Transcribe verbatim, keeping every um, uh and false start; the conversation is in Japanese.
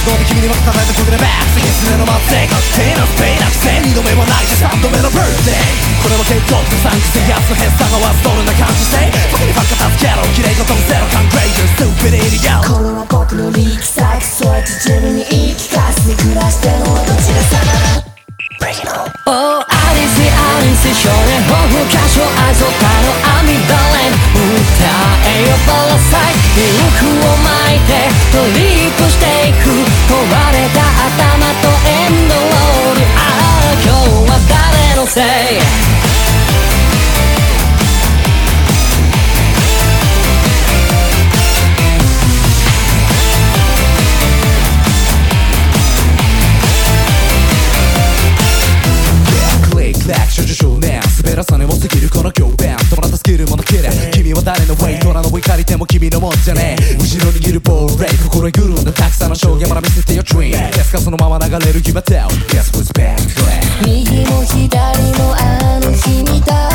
動で君にも叩いた曲でバック次常の末世確定なスペイなくせにどめもないしさんどめのブースデーこれは結構と産気性ガスのヘッサがワストルな感じして僕にばっか助けろ綺麗事のゼロ感グレイドスーピリリアこれは僕の力作そうやって自分に言い聞かせて暮らしてるのはどちらさま Oh, Alice, Alice 少年抱負歌唱愛想たの網だれ歌えよバラサイリンクを巻いてトリップしていく壊れた頭とエンドロールああ今日は誰のせい少女少年滑らさねも過ぎるこの教鞭止まったスキルもなけりゃ君は誰のウェイトラの上借りても君のもんじゃねえ後ろにいるボールレイ心にぐるんだたくさんの証言まだ見せてよ Dream ですかそのまま流れる決まったよ Guess who's back 右も左もあの日見た